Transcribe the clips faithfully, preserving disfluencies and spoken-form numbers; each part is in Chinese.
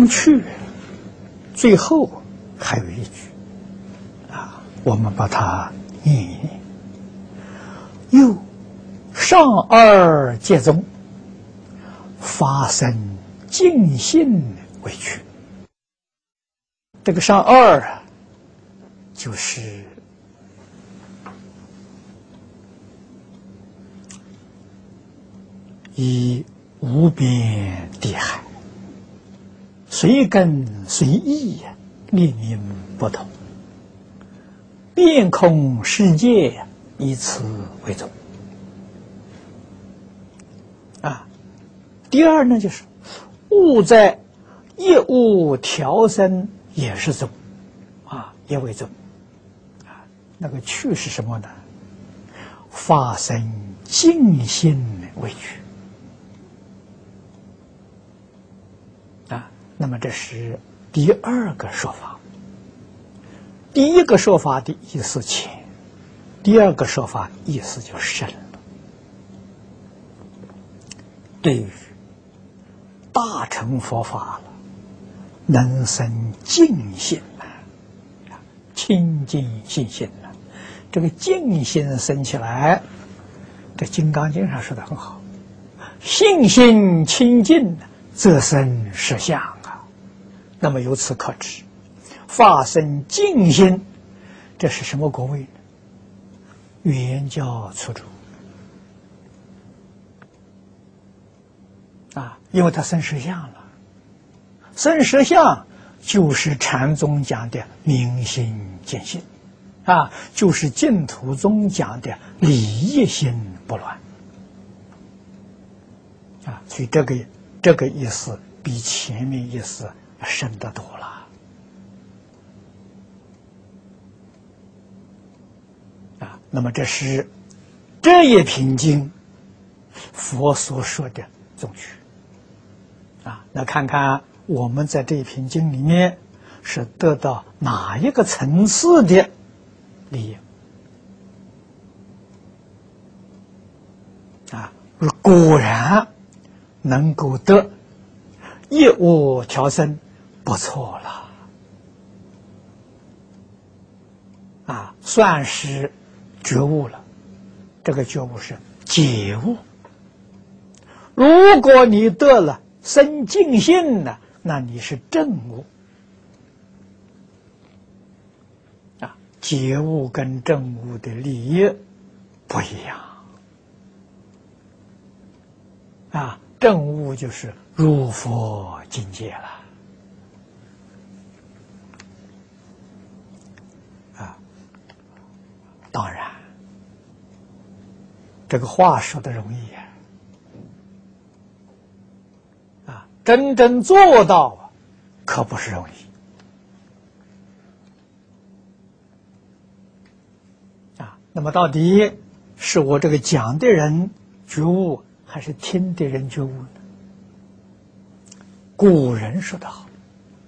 上去，最后还有一句啊，我们把它念一念。又上二界宗，发生净信为去。这个上二啊，就是以无边地海，随根随意，念念不同，遍空世界以此为宗啊。第二呢，就是物在业物调身也是宗啊，也为宗啊。那个去是什么呢？发生净心为去啊。那么这是第二个说法。第一个说法的意思浅，第二个说法意思就深了。对于大乘佛法了，能生净心呐，清净心性呐，这个净心生起来，这《金刚经》上说的很好，信心清净，则生实相啊。那么由此可知，发生净心，这是什么果位呢？圆教初住啊，因为它生实相了。生实相就是禅宗讲的明心见性啊，就是净土宗讲的理一心不乱啊，所以这个这个意思比前面意思深得多了啊。那么这是这一品经佛所说的宗趣啊。那看看我们在这一品经里面是得到哪一个层次的利益啊？果然能够得业物调身，不错了啊，算是觉悟了。这个觉悟是解悟。如果你得了生净信呢，那你是证悟啊。解悟跟证悟的利益不一样啊。证悟就是入佛境界了啊。当然，这个话说的容易啊，真正做到可不是容易啊。那么到底是我这个讲的人觉悟，还是听的人觉悟呢？古人说得好，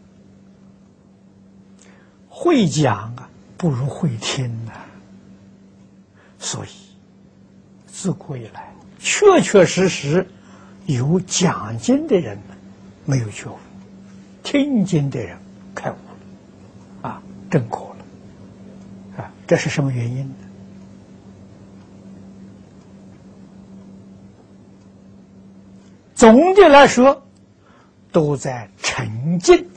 会讲啊不如会听啊。所以自古以来确确实实有讲经的人没有觉悟，听经的人开悟了啊，证果了啊。这是什么原因呢？总的来说都在沉静。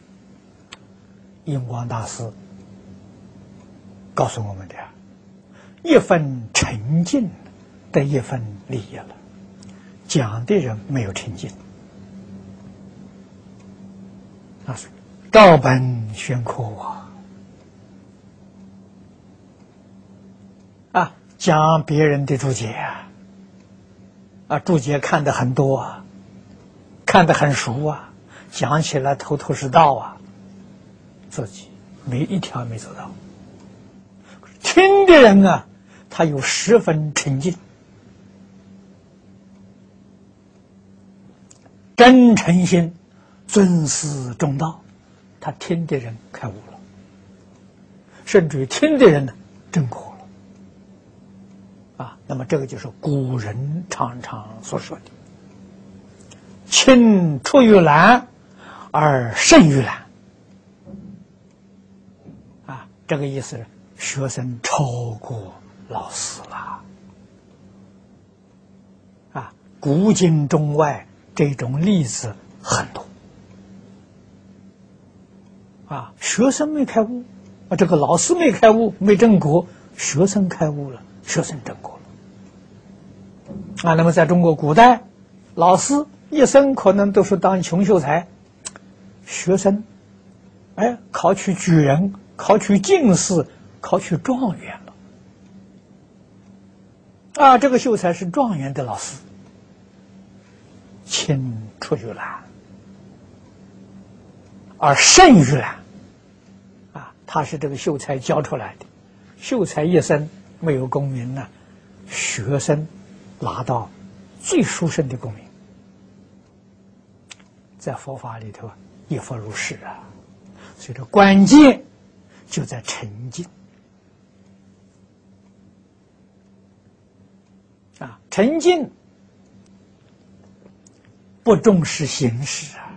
印光大师告诉我们的，一分沉静得一分利益了。讲的人没有沉静啊，照本宣科啊啊，讲别人的注解啊，啊注解看得很多啊，看得很熟啊，讲起来头头是道啊，自己没一条没走到。听的人啊，他有十分沉静，真诚心，尊师重道，他听的人开悟了，甚至于听的人呢证果了啊。那么这个就是古人常常所说的青出于蓝而甚于览。啊，这个意思是学生超过老师了。啊，古今中外这种例子很多。啊，学生没开悟，啊，这个老师没开悟，没正果，学生开悟了，学生正果了。啊，那么在中国古代，老师一生可能都是当穷秀才，学生，哎，考取举人，考取进士，考取状元了。啊，这个秀才是状元的老师，青出于蓝，而胜于蓝。啊，他是这个秀才教出来的，秀才一生没有功名呢，学生拿到最殊胜的功名。在佛法里头亦复如是啊，所以这关键就在沉静啊，沉静不重视形式啊。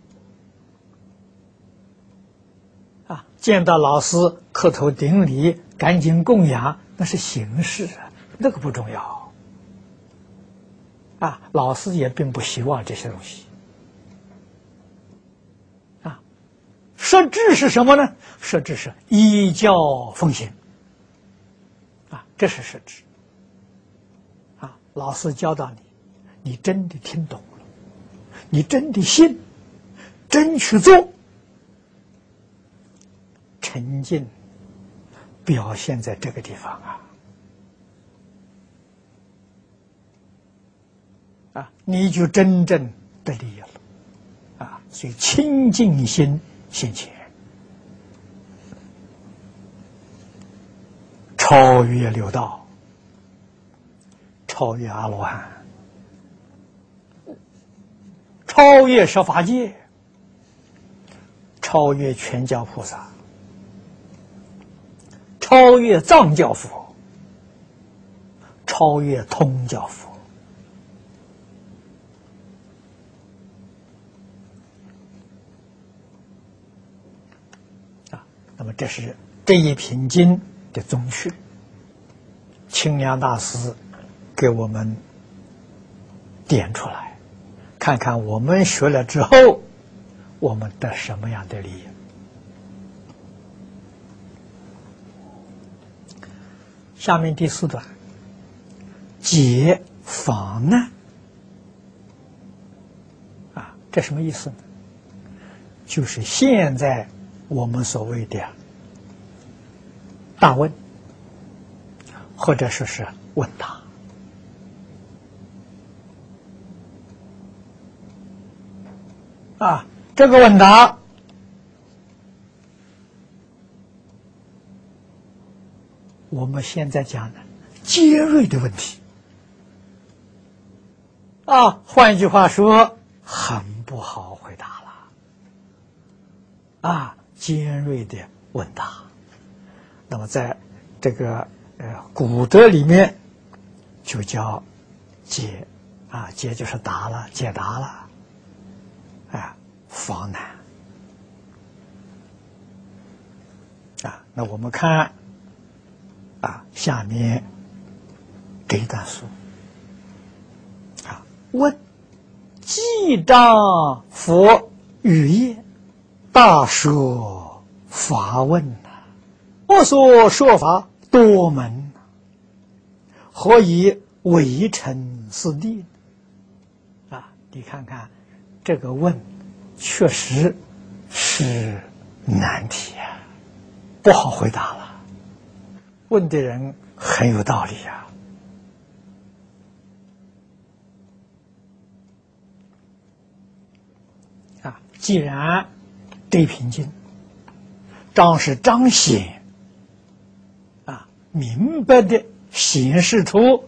啊，见到老师磕头顶礼，赶紧供养，那是形式啊，那个不重要。啊，老师也并不希望这些东西。啊，实质是什么呢？实质是依教奉行。啊，这是实质。啊，老师教导你，你真的听懂了，你真的信，真去做。沉静表现在这个地方啊，啊，你就真正得利益了，啊，所以清净心现前，超越六道，超越阿罗汉，超越十法界，超越全教菩萨。超越藏教佛，超越通教佛。啊，那么这是这一品经的宗序。清凉大师给我们点出来，看看我们学了之后，我们得什么样的利益。下面第四段，解防难。啊，这什么意思呢？就是现在我们所谓的大问，或者说是问答。啊，这个问答我们现在讲的尖锐的问题啊，换句话说，很不好回答了啊，尖锐的问答。那么在这个呃古德里面就叫解啊，解就是答了，解答了，啊，防难啊。那我们看。啊，下面这一段书啊，问记章佛语业，大说法问呐、啊，我所说法多门，何以为成是地啊？你看看这个问，确实是难题啊，不好回答了。问的人很有道理呀、啊！啊，既然这品经彰是彰显啊，明白的显示出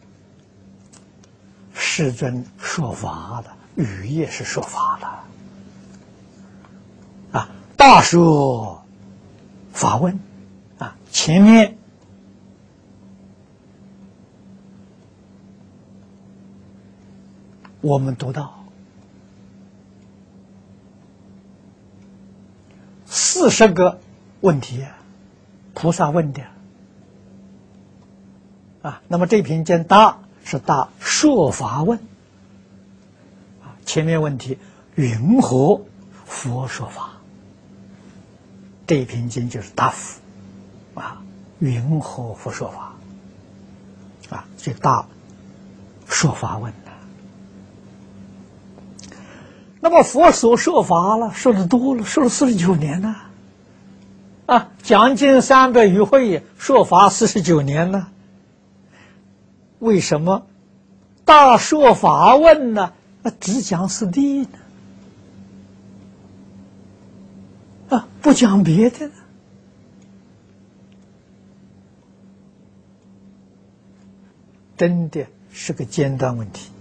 世尊说法的，语业是说法的啊，大说法问啊，前面。我们读到四十个问题啊，菩萨问的啊。那么这篇经答是答说法问啊，前面问题云何佛说法，这篇经就是答复啊，云何佛说法啊，就答说法问的。那么佛所说法了，说的多了，说了四十九年呢，啊，将近三百余会，说法四十九年呢。为什么大说法问呢？啊，只讲四谛呢？啊，不讲别的呢？真的是个尖端问题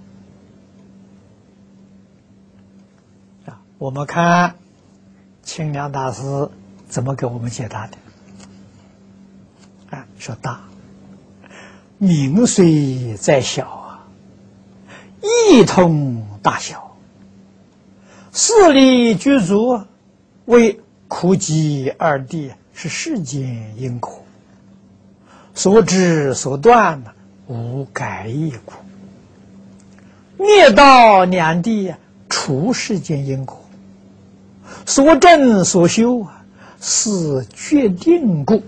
啊！我们看清凉大师怎么给我们解答的啊？说大名虽在小啊，一通大小，四力具足，为苦集二谛，是世间因苦，所知所断呢，无改异故。灭道两谛，除世间因果，所证所修啊，是决定故。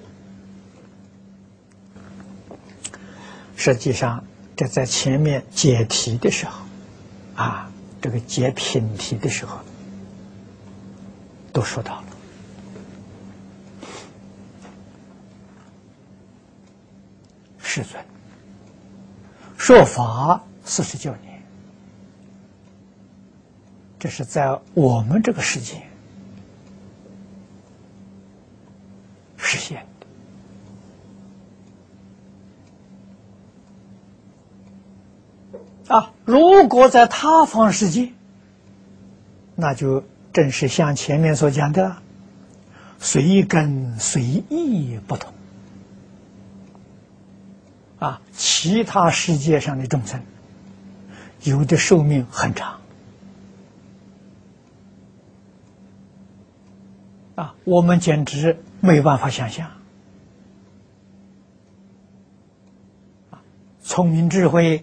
实际上，这在前面解题的时候，啊，这个解品题的时候，都说到了。世尊说法四十九年，这是在我们这个世界实现的啊。如果在他方世界，那就正是像前面所讲的，随根随意不同啊。其他世界上的众生，有的寿命很长啊，我们简直没办法想象啊，聪明智慧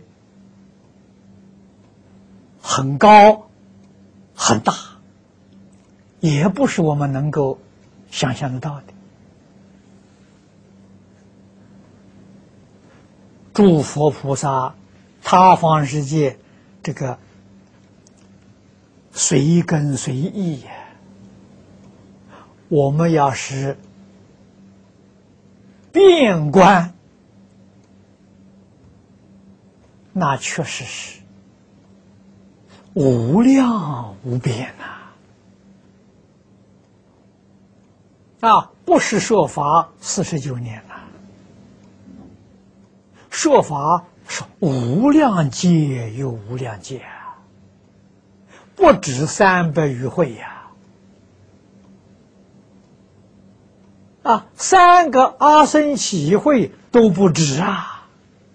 很高很大，也不是我们能够想象得到的。诸佛菩萨他方世界，这个随根随意，我们要是遍观，那确实是无量无边呐！啊，不是说法四十九年呐，说法是无量劫又无量劫啊，不止三百余会呀！啊，三个阿僧祇会都不止啊！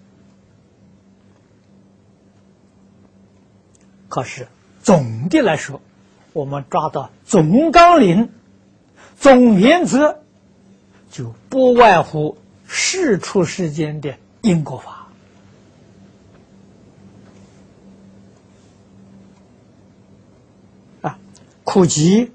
可是总的来说，我们抓到总纲领、总原则，就不外乎世出世间的因果法啊，苦集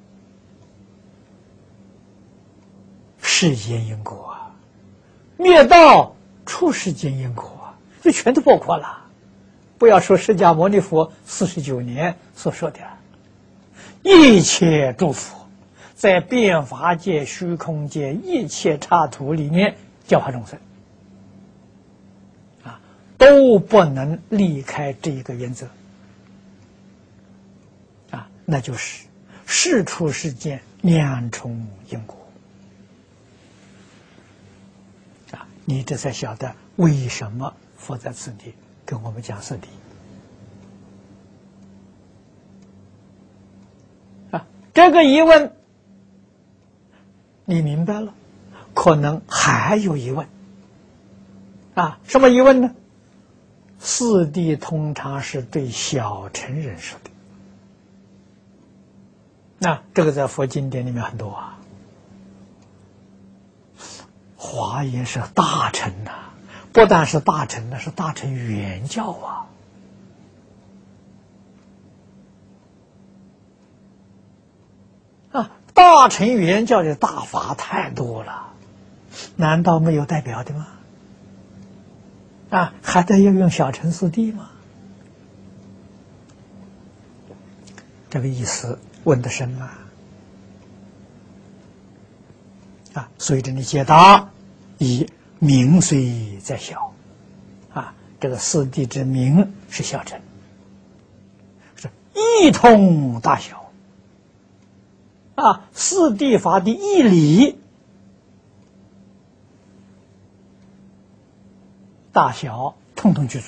世间因果啊，灭道出世间因果啊，这全都包括了。不要说释迦牟尼佛四十九年所说的，一切诸佛在变法界、虚空界一切刹土里面教化众生啊，都不能离开这一个原则啊，那就是世出世间两重因果啊，你这才晓得为什么佛在此地跟我们讲四谛啊，这个疑问你明白了，可能还有疑问啊？什么疑问呢？四谛通常是对小乘人说那这个在佛经典里面很多啊。华严是大乘呐、啊，不但是大乘，那是大乘圆教啊。啊，大乘圆教的大法太多了，难道没有代表的吗？啊，还得要用小乘四谛吗？这个意思问得深啊！啊，所以这里解答以名虽在小，啊，这个四谛之名是小乘，是一通大小，啊，四谛法的义理大小统统具足。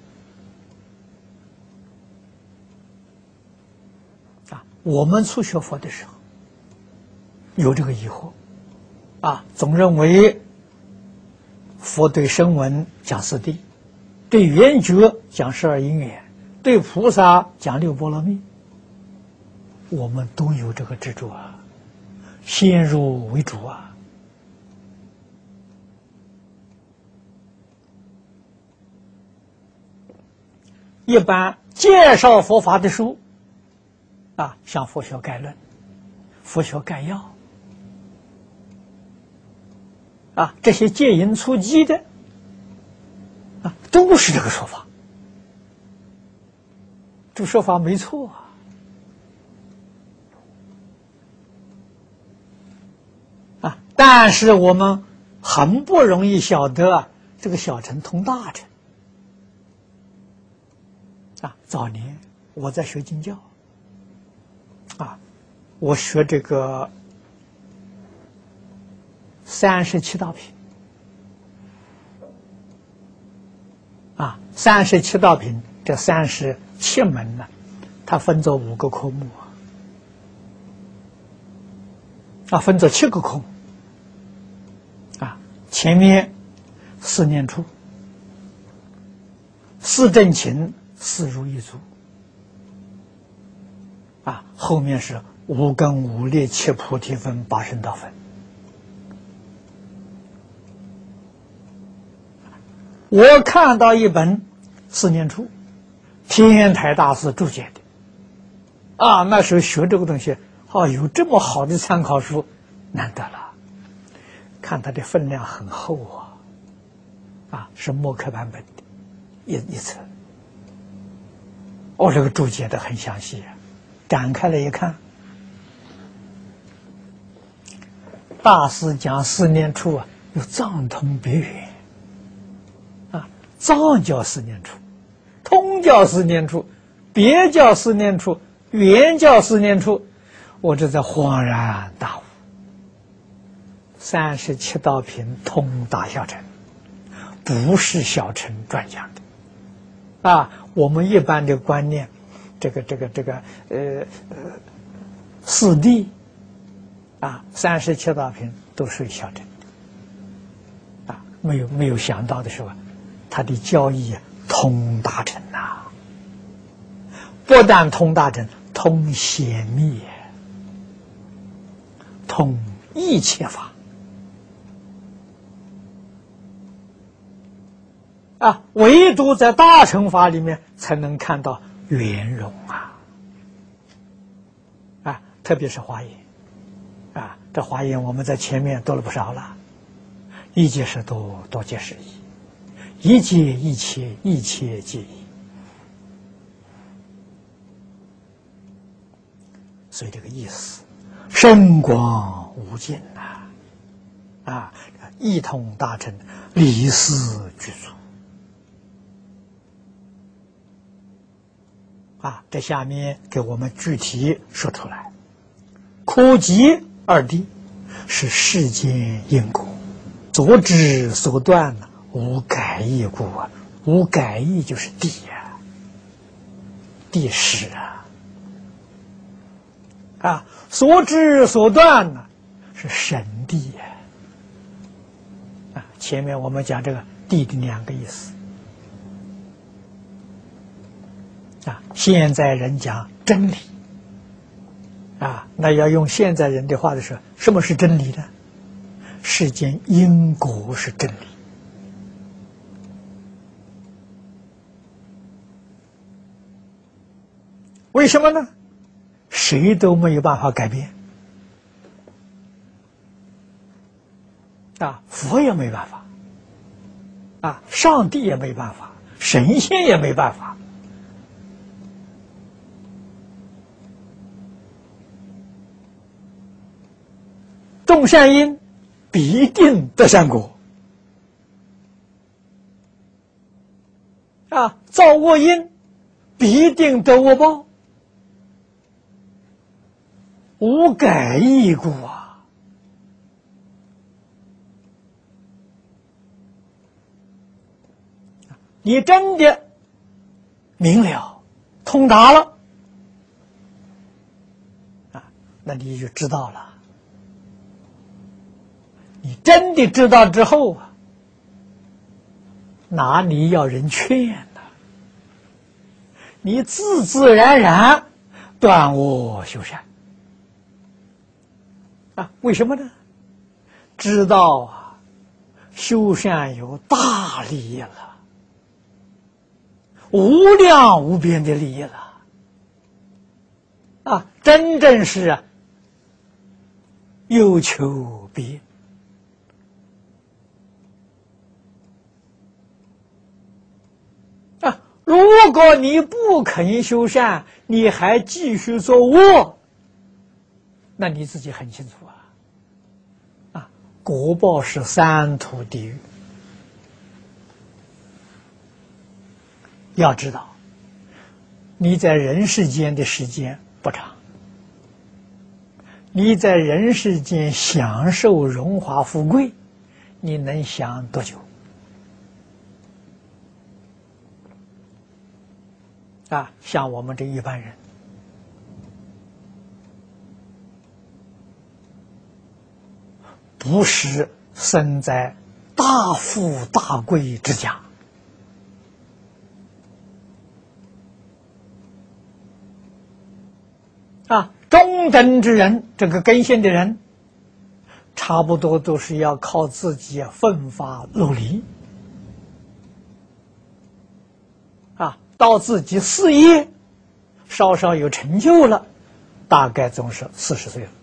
啊，我们初学佛的时候有这个疑惑，啊，总认为佛对声闻讲四谛，对缘觉讲十二因缘，对菩萨讲六波罗蜜，我们都有这个执着啊，先入为主啊。一般介绍佛法的书啊，像《佛学概论》《佛学概要》啊，这些戒淫初级的啊，都是这个说法，这说法没错啊。啊，但是我们很不容易晓得啊，这个小乘通大乘。啊，早年我在学经教，啊，我学这个三十七道品，啊，三十七道品这三十七门呢，它分作五个科目啊，啊，分作七个科目，啊，前面四念处、四正勤、四如意足，啊，后面是五根五力七菩提分八圣道分。我看到一本四念处，天台大师注解的，啊，那时候学这个东西，哦，有这么好的参考书，难得了。看它的分量很厚啊，啊，是墨刻版本的，一一册。哦，这个注解的很详细啊，展开了一看，大师讲四念处啊，有藏通别圆啊，藏叫四念处，通叫四念处，别叫四念处，圆叫四念处，我这才恍然大悟。三十七道品通大小乘，不是小乘专讲的啊。我们一般的观念，这个这个这个呃呃四谛啊，三十七道品都是小乘啊，没有没有想到的是吧？他的教义通大乘呐、啊，不但通大乘，通显密，通一切法。啊，唯独在大乘法里面才能看到圆融啊！啊，特别是华严，啊，这华严我们在前面读了不少了，一切是多，多皆是一，一切一切，一切皆一。所以这个意思，深广无尽呐！啊，一通大乘，理事具足。啊，这下面给我们具体说出来，苦集二谛是世间因果，所知所断无改易故啊，无改易就是谛啊，谛实啊，啊，所知所断呢是神谛啊，啊，前面我们讲这个谛的两个意思。啊，现在人讲真理， 啊，那要用现在人的话的说，什么是真理呢？世间因果是真理。为什么呢？谁都没有办法改变啊，佛也没办法啊，上帝也没办法，神仙也没办法。种善因必定得善果啊，造恶因必定得恶报，无改易故啊！你真的明了、通达了啊，那你就知道了。你真的知道之后啊，哪里要人劝呢？你自自然然断恶修善啊？为什么呢？知道啊，修善有大利益了，无量无边的利益了啊！真正是啊，有求必应。如果你不肯修善，你还继续做恶，那你自己很清楚啊！啊，果报是三途地狱。要知道，你在人世间的时间不长，你在人世间享受荣华富贵，你能享多久？啊，像我们这一般人，不是生在大富大贵之家，啊，中等之人，这个根性的人，差不多都是要靠自己奋发努力。到自己事业稍稍有成就了，大概总是四十岁了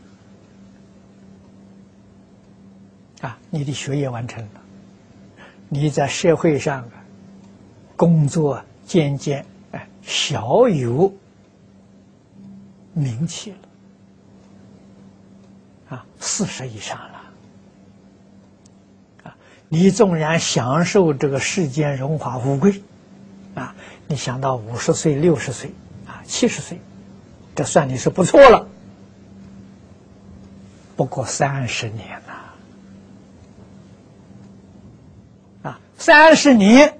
啊，你的学业完成了，你在社会上工作渐渐哎小有名气了啊，四十以上了啊，你纵然享受这个世间荣华富贵啊，你想到五十岁、六十岁啊、七十岁，这算你是不错了。不过三十年呐，啊，三十年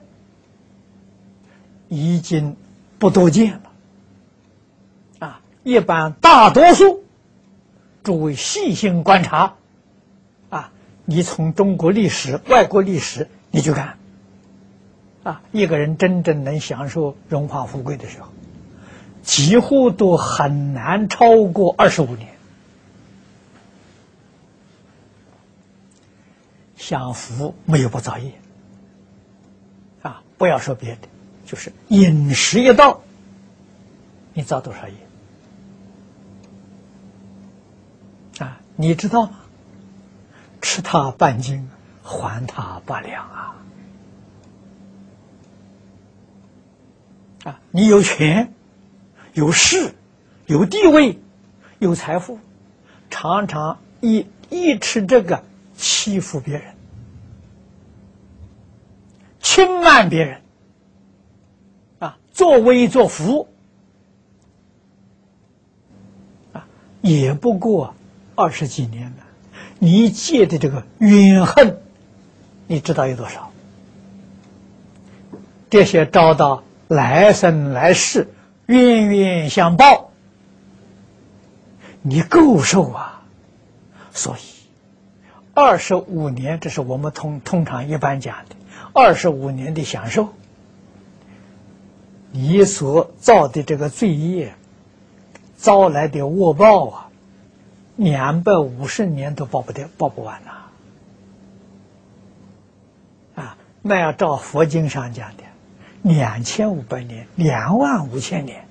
已经不多见了，啊，一般大多数，诸位细心观察，啊，你从中国历史、外国历史，你去看。啊，一个人真正能享受荣华富贵的时候，几乎都很难超过二十五年。享福没有不造业，啊，不要说别的，就是饮食一道，你造多少业？啊，你知道吗？吃它半斤，还它八两啊！啊，你有权、有势、有地位、有财富，常常一一吃这个欺负别人、轻慢别人，啊，作威作福，啊，也不过二十几年了，你借的这个怨恨，你知道有多少？这些遭到来生来世冤冤相报，你够受啊！所以二十五年，这是我们通通常一般讲的二十五年的享受，你所造的这个罪业， 招来的恶报啊，两百五十年都报不掉，报不完呐！啊，那要照佛经上讲的，两千五百年，两万五千年，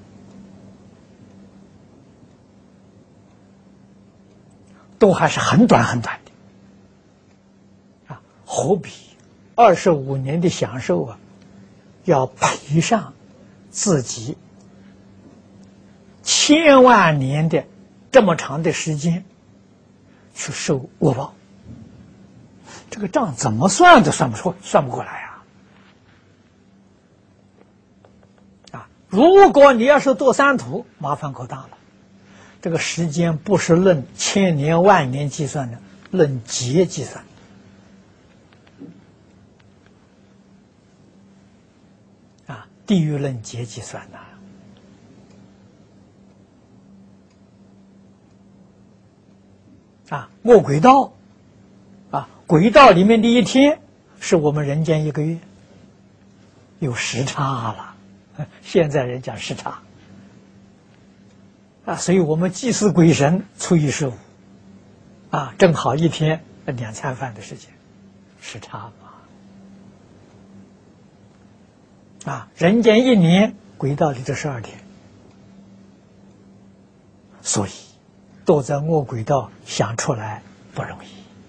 都还是很短很短的啊，何必二十五年的享受啊，要赔上自己千万年的这么长的时间去受恶报？这个账怎么算都算不出，算不过来啊！啊，如果你要是堕三途，麻烦可大了。这个时间不是论千年万年计算的，论劫计算。啊，地狱论劫计算的。啊，卧轨道，啊，轨道里面的一天是我们人间一个月，有时差了。现在人讲时差，啊，所以我们祭祀鬼神初一十五，啊，正好一天两餐饭的时间，时差嘛。啊，人间一年轨道里的十二天，所以都在卧轨道想出来不容易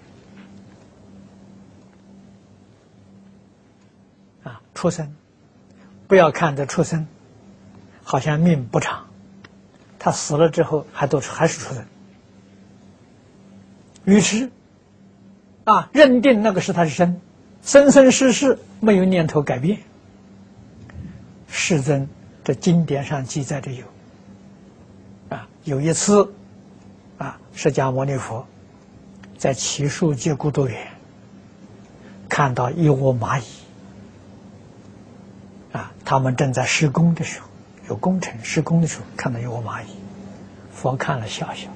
啊！出生，不要看着出生好像命不长，他死了之后还都还是出生。于是啊，认定那个是他的生，生生世世没有念头改变。世尊这经典上记载着有啊，有一次啊，释迦牟尼佛在祇树结孤独园看到一窝蚂蚁啊，他们正在施工的时候，有工程施工的时候看到一窝蚂蚁，佛看了笑笑。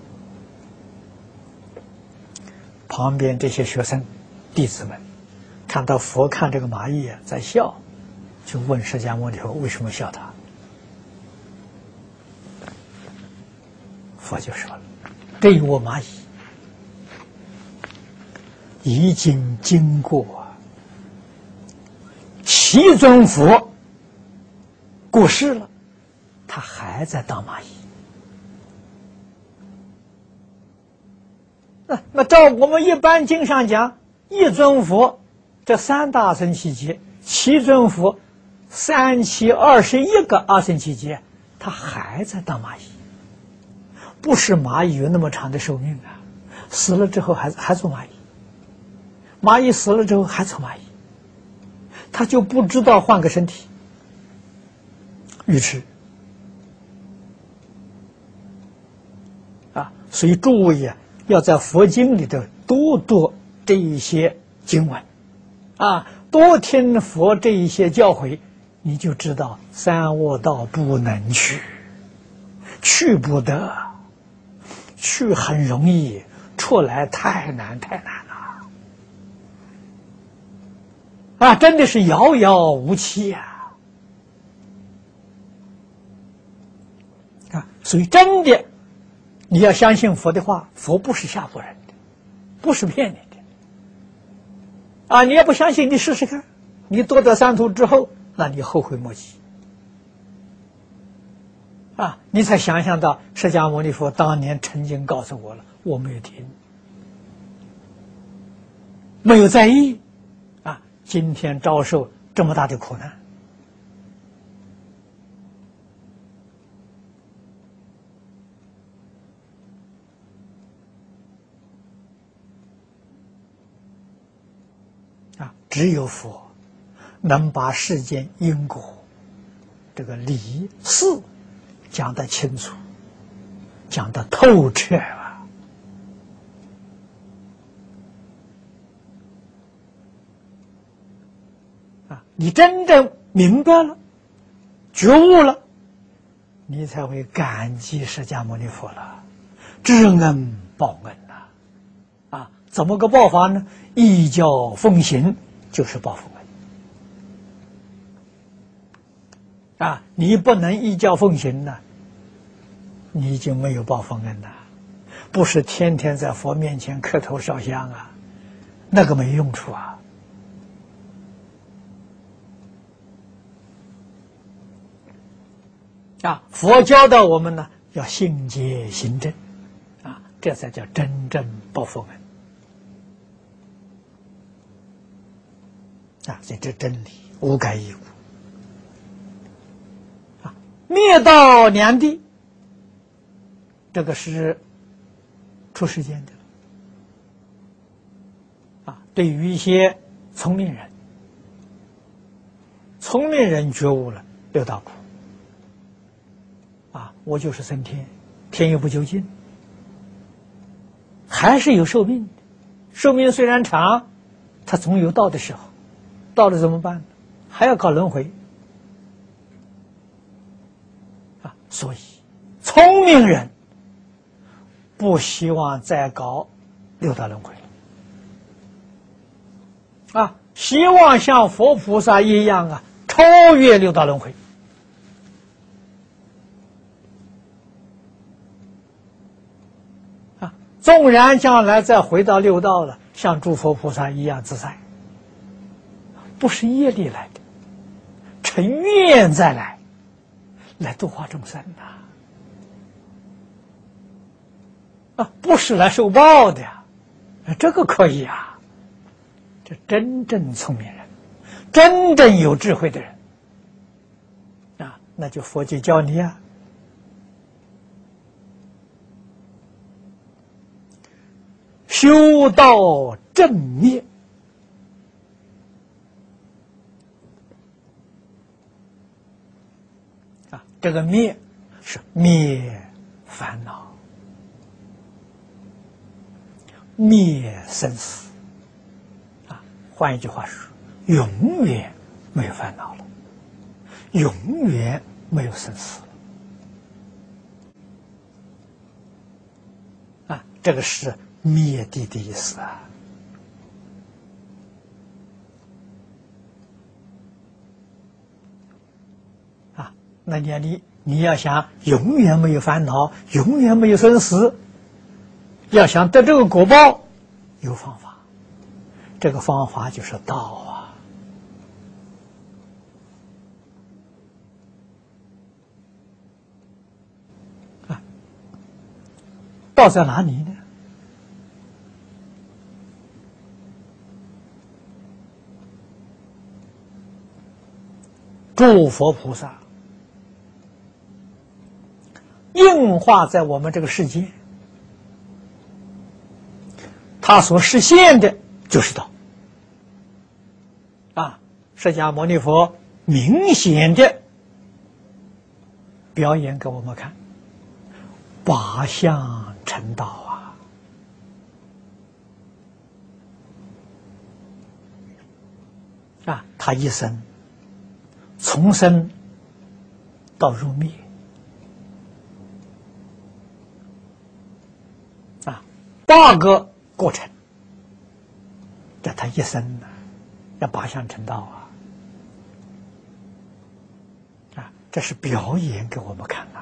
旁边这些学生弟子们看到佛看这个蚂蚁在笑，就问释迦牟尼佛为什么笑他？佛就说了，这一窝蚂蚁已经经过七尊佛过世了，他还在当蚂蚁。那那照我们一般经上讲，一尊佛这三大阿僧祇劫，七尊佛三七二十一个阿僧祇劫，他还在当蚂蚁。不是蚂蚁有那么长的寿命啊，死了之后还还做蚂蚁，蚂蚁死了之后还做蚂蚁，他就不知道换个身体。愚痴啊！所以诸位啊，要在佛经里头多读这一些经文啊，多听佛这一些教诲，你就知道三恶道不能去，去不得，去很容易，出来太难太难了啊！真的是遥遥无期呀！啊，所以真的你要相信佛的话，佛不是吓唬人的，不是骗你的啊！你要不相信，你试试看，你堕得三途之后，那你后悔莫及啊！你才想象到释迦牟尼佛当年曾经告诉我了，我没有听，没有在意啊！今天遭受这么大的苦难。啊，只有佛能把世间因果这个理事讲得清楚，讲得透彻啊！啊，你真正明白了，觉悟了，你才会感激释迦牟尼佛了，知恩报恩呐！啊，怎么个报法呢？依教奉行就是报佛恩啊！你不能依教奉行呢， 你已经没有报佛恩了，不是天天在佛面前磕头烧香啊，那个没用处啊。啊，佛教导我们呢，要信解行证，啊，这才叫真正报佛恩。啊，所以这真理无改易故。啊，灭道两地，这个是出世间的。啊，对于一些聪明人，聪明人觉悟了六道苦。啊，我就是升天，天又不究竟，还是有寿命的。寿命虽然长，它总有到的时候，到了怎么办？还要搞轮回。啊，所以聪明人不希望再搞六道轮回了。啊，希望像佛菩萨一样啊，超越六道轮回。纵然将来再回到六道了，像诸佛菩萨一样自在，不是业力来的，成愿再来，来度化众生呐、啊！啊，不是来受报的呀，这个可以啊。这真正聪明人，真正有智慧的人啊，那就佛就教你啊。修道正灭，啊，这个灭是灭烦恼，灭生死，啊，换一句话说，永远没有烦恼了，永远没有生死了，啊，这个是灭地的意思啊！啊，那你你你要想永远没有烦恼，永远没有生死，要想得这个果报，有方法。这个方法就是道啊！啊，道在哪里呢？诸佛菩萨应化在我们这个世界，他所实现的就是道啊！释迦牟尼佛明显的表演给我们看，八相成道啊！啊，他一生从生到入灭啊，八个过程，这他一生呢，要八相成道啊！啊，这是表演给我们看啊！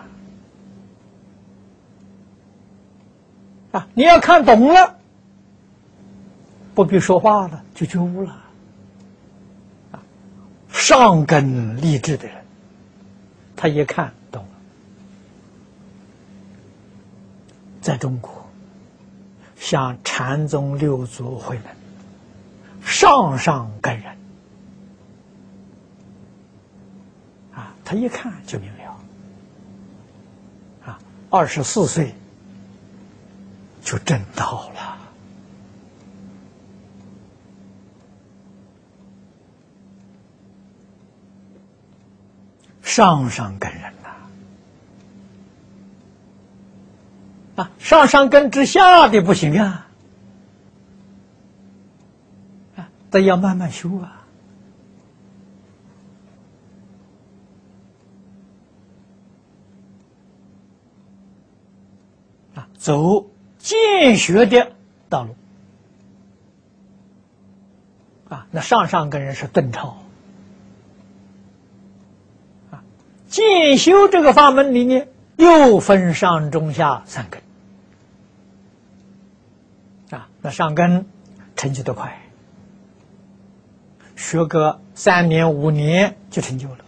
啊，你要看懂了，不必说话了，就觉悟了。上根立志的人，他一看懂了。在中国，像禅宗六祖慧能，上上根人啊，他一看就明了啊，二十四岁就证道了。上上根人呐、啊，啊，上上根之下的不行啊，啊，得要慢慢修啊，啊，走渐学的道路，啊，那上上根人是顿超。渐修这个法门里面又分上中下三根。啊，那上根成就得快，学个三年五年就成就了。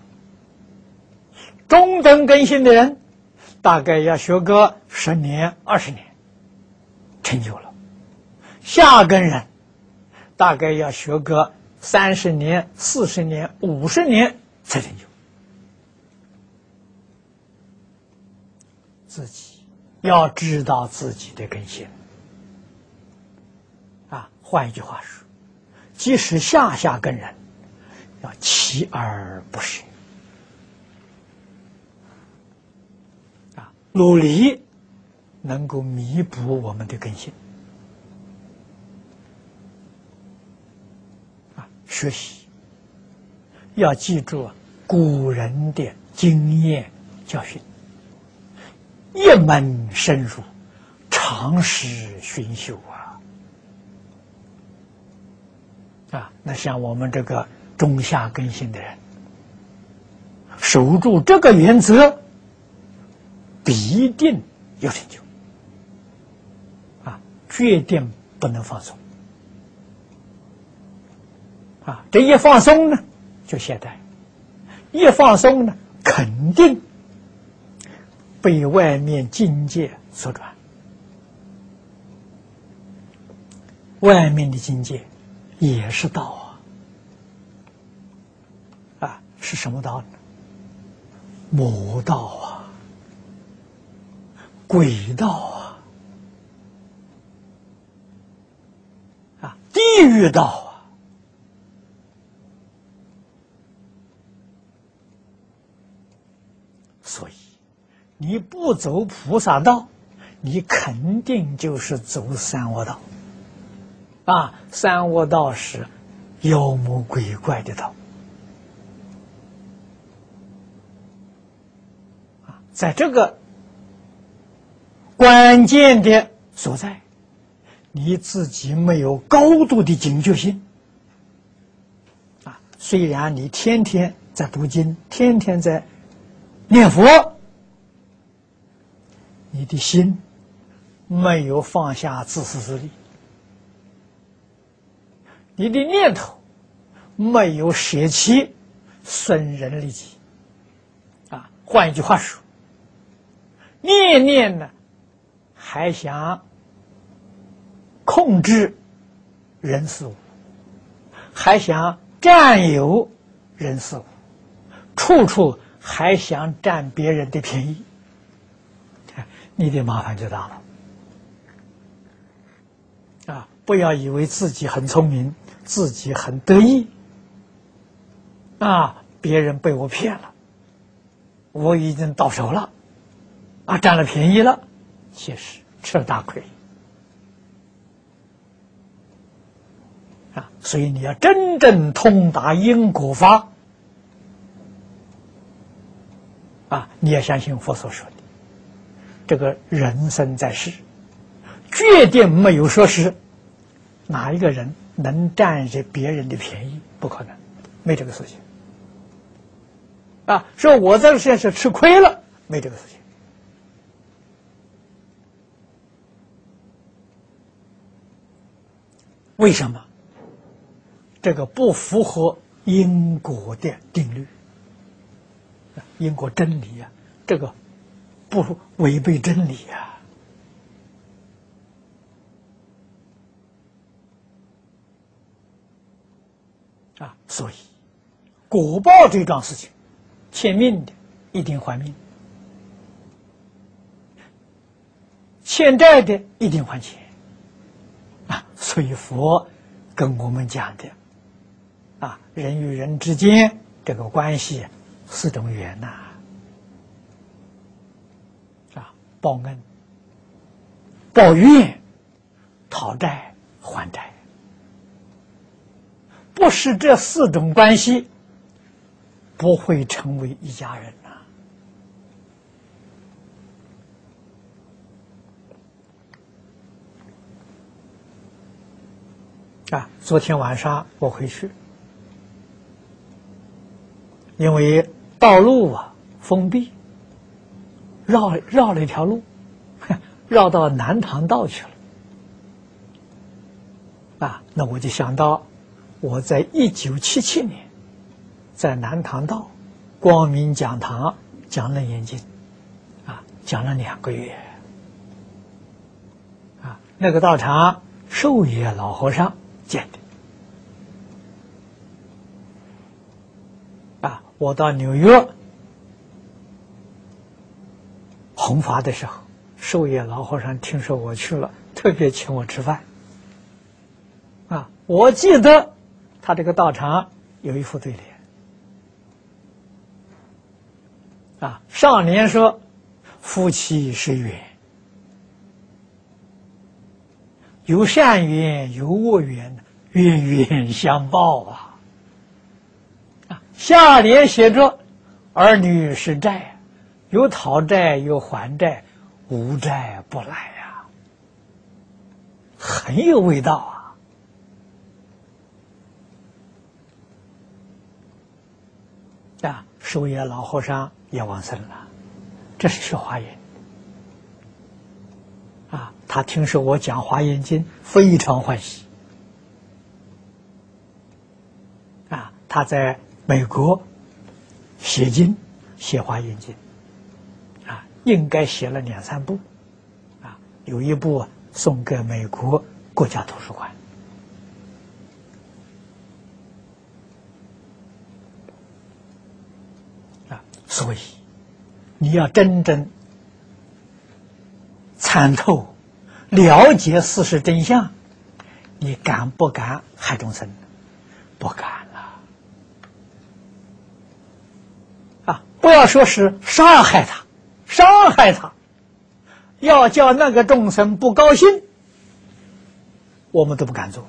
中等根性的人，大概要学个十年二十年，成就了。下根人，大概要学个三十年、四十年、五十年才成就。自己要知道自己的根性。啊，换一句话说，即使下下根人，要锲而不舍，啊，努力能够弥补我们的根性。啊，学习要记住古人的经验教训，一门深入，长时熏修啊。啊，那像我们这个中下根性的人，守住这个原则，必定有成就。啊，决定不能放松。啊，这一放松呢，就懈怠；一放松呢，肯定被外面境界所转。外面的境界也是道啊，啊，是什么道呢？魔道啊，鬼道啊，啊，地狱道啊。所以，你不走菩萨道，你肯定就是走三恶道。啊，三恶道是妖魔鬼怪的道。啊，在这个关键的所在，你自己没有高度的警觉性。啊，虽然你天天在读经，天天在念佛，你的心没有放下自私自利。你的念头没有舍弃损人利己，啊，换一句话说，念念呢还想控制人事物，还想占有人事物，处处还想占别人的便宜，你的麻烦就大了。啊，不要以为自己很聪明，自己很得意，啊，别人被我骗了，我已经到手了，啊，占了便宜了，其实吃了大亏。啊，所以你要真正通达因果法，啊，你要相信佛所说的，这个人生在世，决定没有说是哪一个人能占着别人的便宜，不可能，没这个事情。啊，说我这个事情是吃亏了，没这个事情。为什么？这个不符合因果的定律，因果真理啊，这个不违背真理啊。啊，所以果报这桩事情，欠命的一定还命，欠债的一定还钱。啊，所以佛跟我们讲的，啊，人与人之间这个关系四种缘呐，啊，报恩、报怨、讨债、还债。不是这四种关系，不会成为一家人呐。啊，昨天晚上我回去，因为道路啊封闭， 绕绕了一条路，绕到南塘道去了。啊，那我就想到，我在一九七七年，在南塘道光明讲堂讲楞严经，啊，讲了两个月。啊，那个道场寿野老和尚建的。啊，我到纽约弘法的时候，寿野老和尚听说我去了，特别请我吃饭。啊，我记得他这个道场有一副对联，啊，上联说夫妻是缘，有善缘有恶缘，冤冤相报啊。啊，下联写着儿女是债，有讨债有还债，无债不来呀，很有味道啊。啊，寿野老和尚也往生了，这是学华严。啊，他听说我讲华严经，非常欢喜。啊，他在美国写经，写华严经，啊，应该写了两三部，啊，有一部送给美国国家图书馆。所以，你要真正参透、了解事实真相，你敢不敢害众生？不敢了。啊，不要说是杀害他，伤害他，要叫那个众生不高兴，我们都不敢做。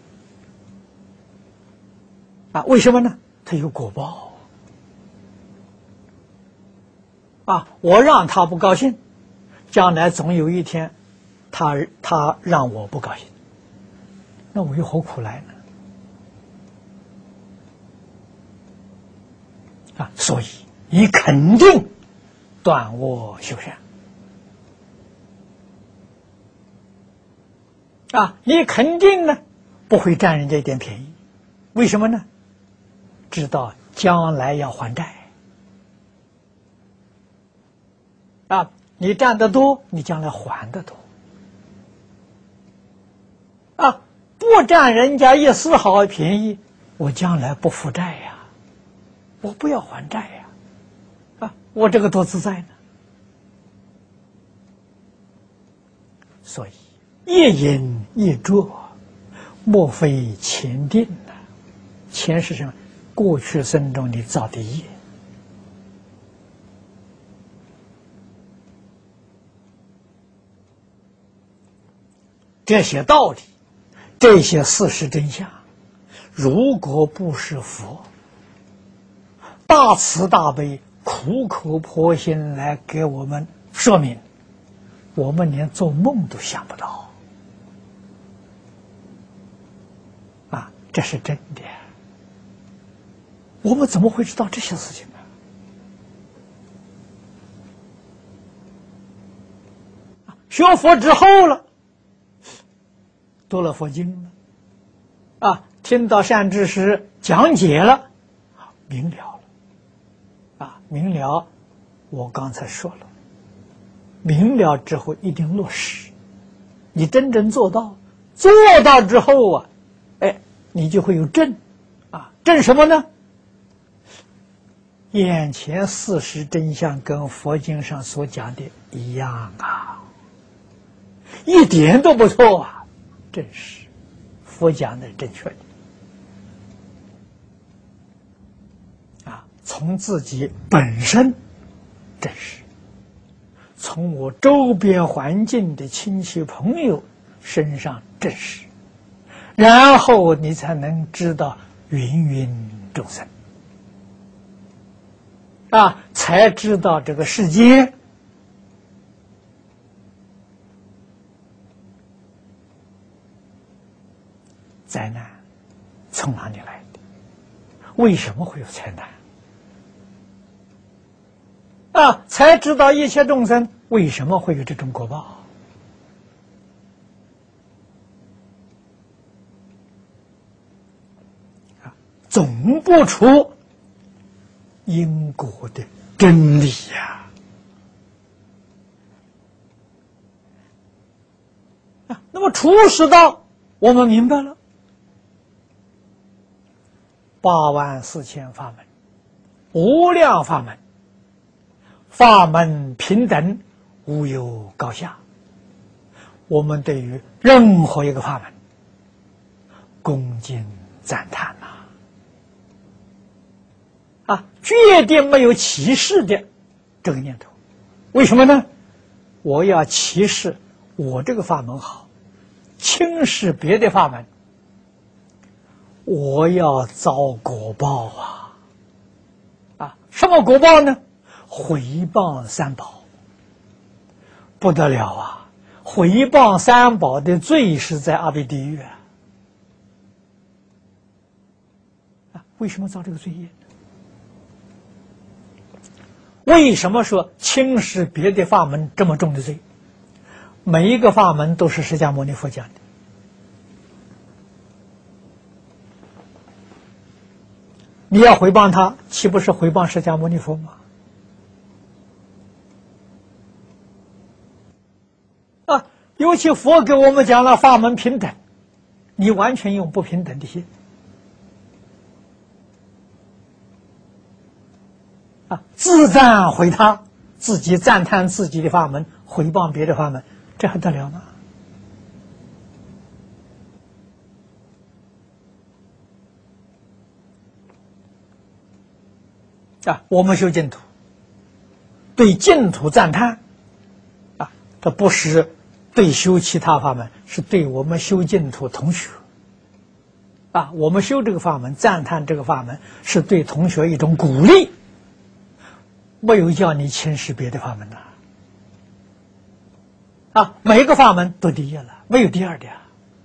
啊，为什么呢？他有果报。啊，我让他不高兴，将来总有一天，他他让我不高兴，那我又何苦来呢？啊，所以你肯定断恶修善。啊，你肯定呢不会占人家一点便宜，为什么呢？知道将来要还债。啊，你占得多，你将来还得多。啊，不占人家一丝毫便宜，我将来不负债呀，我不要还债呀，啊，我这个多自在呢。所以业因业作，莫非前定呢？前是什么？过去生中你造的业。这些道理，这些事实真相，如果不是佛大慈大悲、苦口婆心来给我们说明，我们连做梦都想不到。啊，这是真的。我们怎么会知道这些事情呢？学佛之后了，读了佛经了，啊，听到善知识讲解了，明了了，啊，明了。我刚才说了，明了之后一定落实，你真正做到，做到之后啊，哎，你就会有证，啊，证什么呢？眼前事实真相跟佛经上所讲的一样啊，一点都不错啊，正是佛讲的正确的。啊，从自己本身正是，从我周边环境的亲戚朋友身上正是，然后你才能知道芸芸众生。啊，才知道这个世界灾难从哪里来的？为什么会有灾难？ 啊，才知道一切众生为什么会有这种果报。啊，总不出因果的真理呀！啊，那么初识道，我们明白了，八万四千法门，无量法门。法门平等，无有高下。我们对于任何一个法门，恭敬赞叹呐、啊，啊，决定没有歧视的这个念头。为什么呢？我要歧视我这个法门好，轻视别的法门，我要遭果报啊！啊，什么果报呢？毁谤三宝，不得了啊！毁谤三宝的罪是在阿鼻地狱啊！啊，为什么造这个罪业？为什么说轻视别的法门这么重的罪？每一个法门都是释迦牟尼佛讲的，你要毁谤他，岂不是毁谤释迦牟尼佛吗？啊，尤其佛给我们讲了法门平等，你完全用不平等的心啊，自赞毁他，自己赞叹自己的法门，毁谤别的法门，这还得了吗？啊，我们修净土，对净土赞叹啊，这不是对修其他法门，是对我们修净土同学啊，我们修这个法门，赞叹这个法门，是对同学一种鼓励，没有叫你轻视别的法门呐。啊，每一个法门都第一了，没有第二的啊。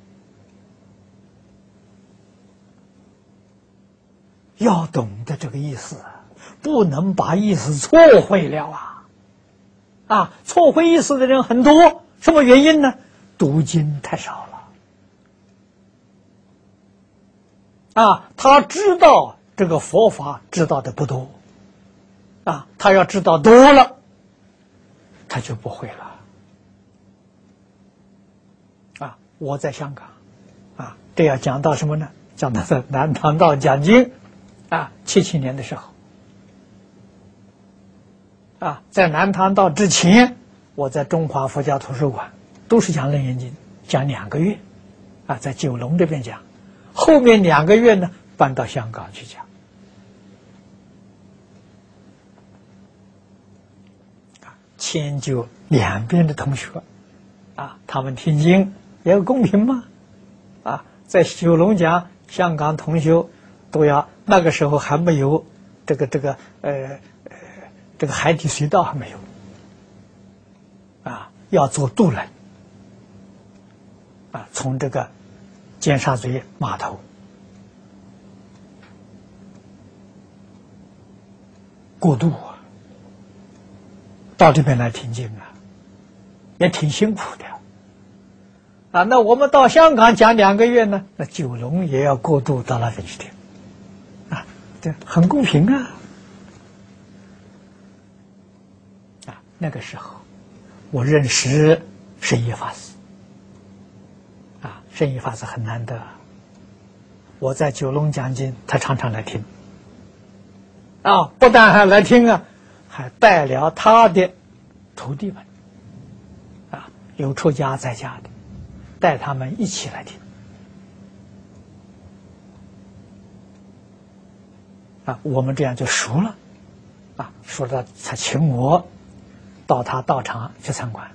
要懂得这个意思，不能把意思错会了啊！啊，错会意思的人很多，什么原因呢？读经太少了。啊，他知道这个佛法知道的不多，啊，他要知道多了，他就不会了。啊，我在香港，啊，这要讲到什么呢？讲到在南唐道讲经，啊，七七年的时候，啊，在南唐道之前，我在中华佛教图书馆都是讲《楞严经》，讲两个月，啊，在九龙这边讲，后面两个月呢搬到香港去讲，啊，迁就两边的同学，啊，他们听经也要公平嘛，啊，在九龙讲，香港同修都要，那个时候还没有这个这个呃呃这个海底隧道还没有，啊，要做渡轮，啊，从这个尖沙咀码头过渡啊，到这边来听经啊，也挺辛苦的。啊，那我们到香港讲两个月呢，那九龙也要过渡到那边去听，啊，这很公平啊！啊，那个时候我认识圣严法师，啊，圣严法师很难得，我在九龙讲经，他常常来听，啊，不但还来听啊，还带了他的徒弟们，啊，有出家在家的。带他们一起来听，啊，我们这样就熟了，啊，熟了他请我到他道场去参观，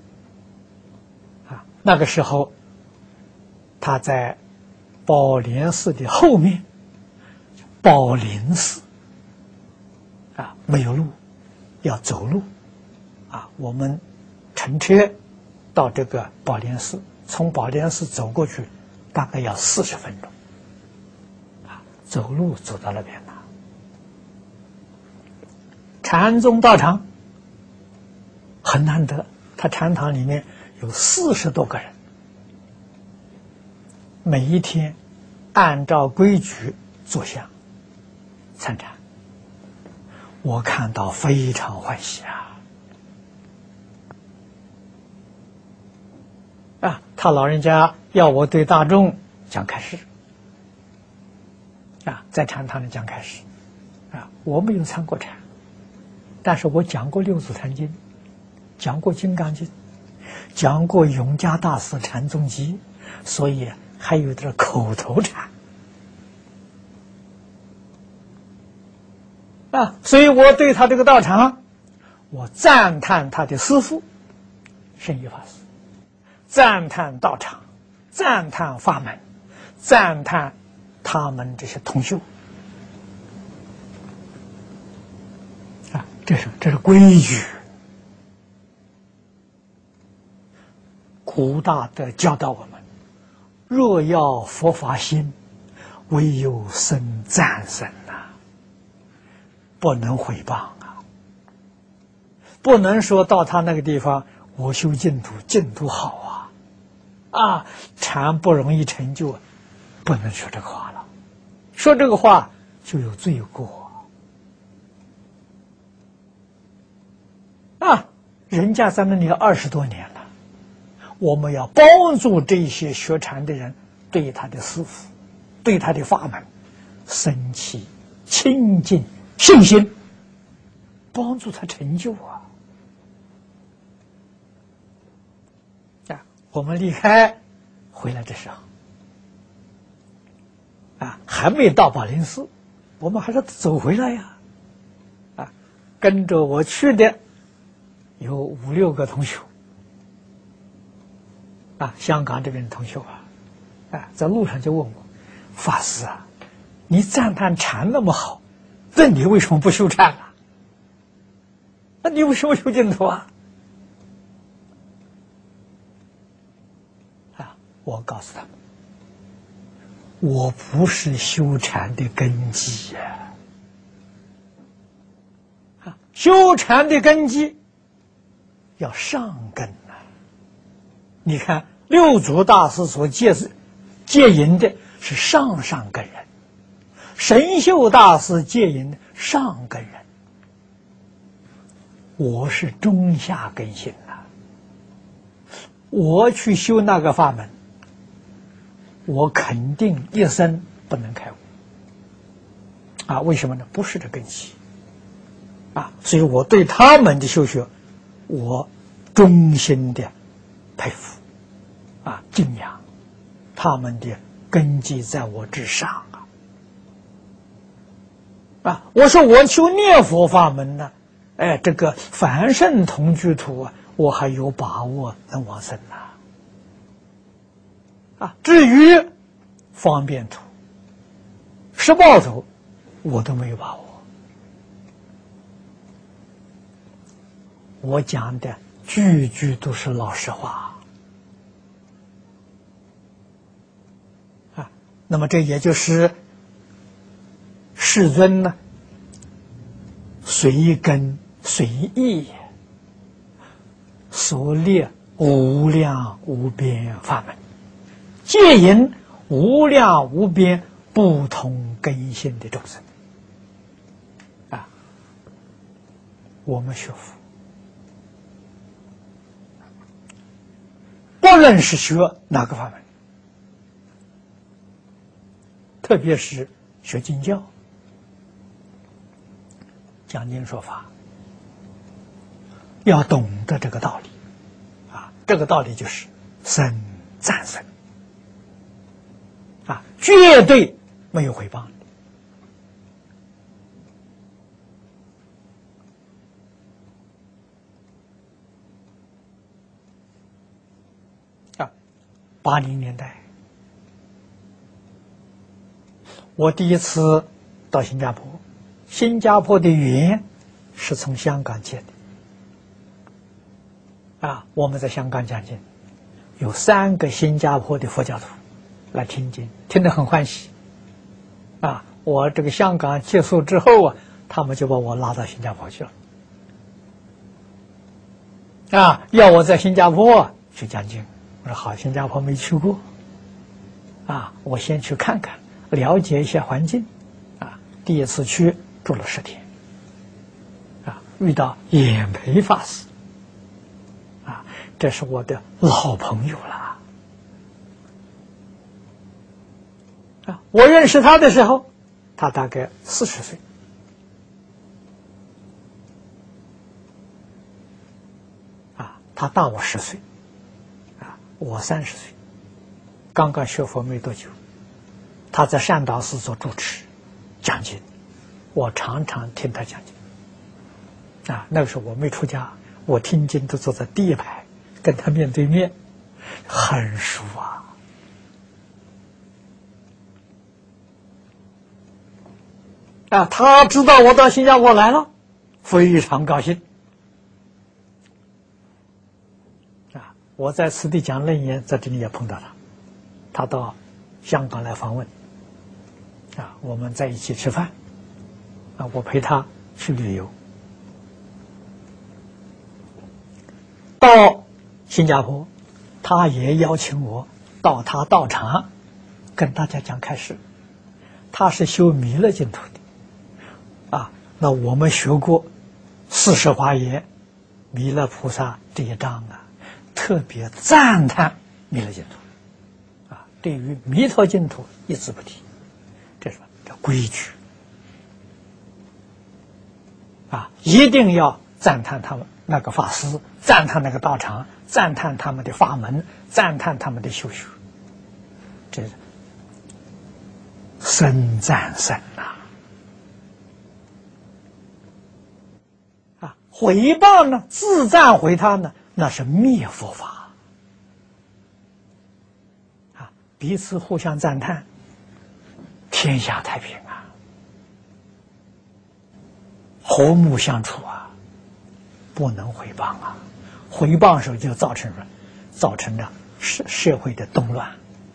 啊，那个时候他在宝莲寺的后面，宝林寺，啊，没有路，要走路，啊，我们乘车到这个宝莲寺。从宝莲寺走过去，大概要四十分钟，啊，走路走到那边了。 禅宗道场很难得，他禅堂里面有四十多个人，每一天按照规矩坐下参禅，我看到非常欢喜啊！啊，他老人家要我对大众讲开示，啊，在禅堂里讲开示，啊，我没有参过禅，但是我讲过《六祖坛经》，讲过《金刚经》，讲过永嘉大师禅宗集，所以还有点口头禅。啊，所以我对他这个道场，我赞叹他的师父圣严法师，赞叹道场，赞叹法门，赞叹他们这些同修。啊，这是这是规矩。古大德教导我们：若要佛法心，唯有生赞声呐。不能毁谤啊！不能说到他那个地方，我修净土，净土好啊，啊，禅不容易成就，不能说这个话了。说这个话就有罪过啊！人家在那里二十多年了，我们要帮助这些学禅的人，对他的师父，对他的法门，生起清净信心，帮助他成就啊！啊，我们离开回来的时候，啊，还没到宝林寺，我们还是走回来呀！啊，跟着我去的有五六个同学，啊，香港这边的同学啊，啊，在路上就问我：“法师啊，你赞叹禅那么好，那你为什么不修禅啊？那你为什么修净土啊？”啊，我告诉他们，我不是修禅的根基呀！啊，修禅的根基要上根呐。你看六祖大师所戒戒引的是上上根人，神秀大师戒引的上根人，我是中下根性呐。我去修那个法门，我肯定一生不能开悟啊！为什么呢？不是这根基啊！所以我对他们的修学，我衷心的佩服啊，敬仰他们的根基在我之上啊！啊，我说我修念佛法门呢，哎，这个凡圣同居土啊，我还有把握能往生呐。啊，至于方便土、十报土，我都没有把握。我讲的句句都是老实话啊。那么这也就是世尊呢，随根随意所列无量无边法门，戒引无量无边不同根性的众生啊。我们学佛，不论是学哪个法门，特别是学经教、讲经说法，要懂得这个道理啊。这个道理就是生赞生啊，绝对没有毁谤啊。八零年代，我第一次到新加坡，新加坡的语言是从香港借的啊。我们在香港讲经，有三个新加坡的佛教徒来听经，听得很欢喜啊。我这个香港结束之后啊， 他们就把我拉到新加坡去了。啊，要我在新加坡去讲经，我说好，新加坡没去过，啊，我先去看看，了解一下环境，啊，第一次去住了十天，啊，遇到演培法师，啊，这是我的老朋友了，啊，我认识他的时候，他大概四十岁。他大我十岁，啊，我三十岁，刚刚学佛没多久。他在善导寺做主持讲经，我常常听他讲经。啊，那个时候我没出家，我听经都坐在第一排，跟他面对面，很熟啊。啊，他知道我到新加坡来了，非常高兴。我在此地讲楞严，在这里也碰到他，他到香港来访问，啊，我们在一起吃饭，啊，我陪他去旅游，到新加坡，他也邀请我到他道场，跟大家讲开示。他是修弥勒净土的，啊，那我们学过四十华严弥勒菩萨这一章啊。特别赞叹弥勒净土，啊，对于弥陀净土一字不提，这是叫规矩，啊，一定要赞叹他们那个法师，赞叹那个道场，赞叹他们的法门，赞叹他们的修学，这是深赞深呐，啊，回报呢，自赞回他呢。那是灭佛法啊！彼此互相赞叹，天下太平啊，和睦相处啊，不能毁谤啊！毁谤时候就造成了造成了社社会的动乱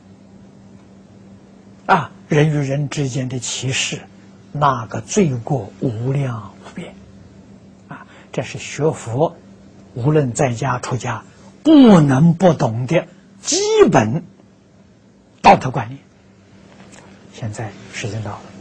啊，人与人之间的歧视，那个罪过无量无边啊！这是学佛。无论在家出家，不能不懂的基本道德观念。现在时间到了。